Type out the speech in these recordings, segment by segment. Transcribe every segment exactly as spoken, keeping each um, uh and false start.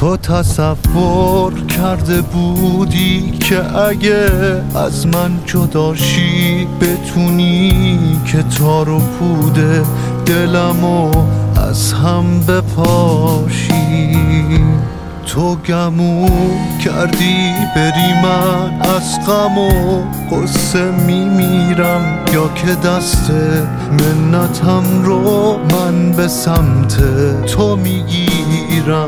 تو تصور کرده بودی که اگه از من جداشی بتونی که تار و پوده دلمو از هم بپاشی. تو گمو کردی بری، من از غم و غصه میمیرم، یا که دست منتم رو من به سمت تو میگیرم.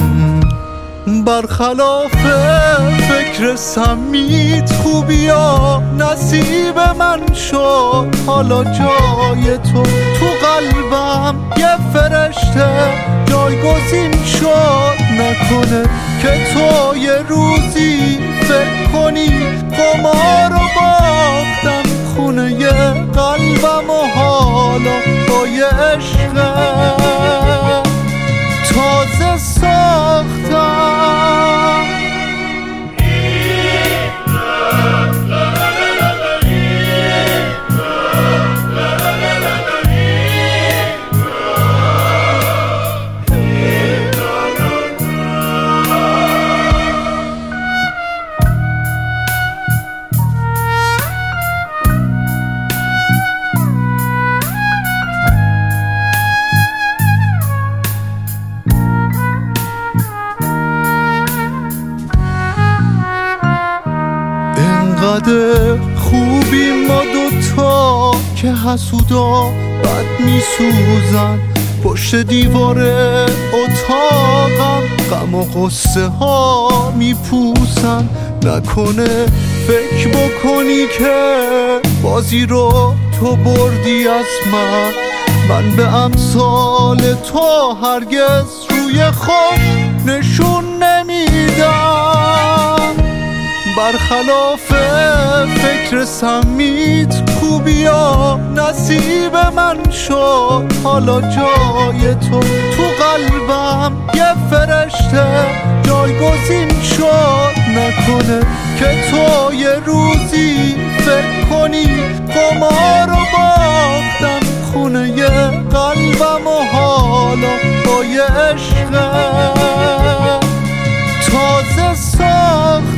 برخلاف فکر سمیت خوبیا نصیب من شد، حالا جای تو تو قلبم یه فرشته جایگزین شد. نکنه که تو یه روزی فکر کنی قمار رو باختم خونه یه قلبم و حالا با یه عشق تازه ساختم. انقدر خوبی ما دوتا که حسودا بد میسوزن، پشت دیوار اتاقم غم و قصه ها میپوسن. نکنه فکر بکنی که بازی رو تو بردی از من، من به امثال تو هرگز روی خود نشون نمیدم. برخلاف فکر سمیت خوبیا نصیب من شد، حالا جای تو تو قلبم یه فرشته جایگزین شد. نکنه که تو یه روزی فکر کنی قمار رو باختم خونه یه قلبم و حالا با یه عشق تازه ساخت.